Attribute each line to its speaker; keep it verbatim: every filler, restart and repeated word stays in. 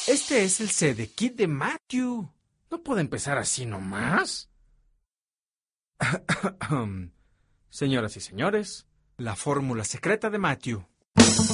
Speaker 1: Este es el CD Kit de Matthew. No puede empezar así nomás. Señoras y señores, la fórmula secreta de Matthew.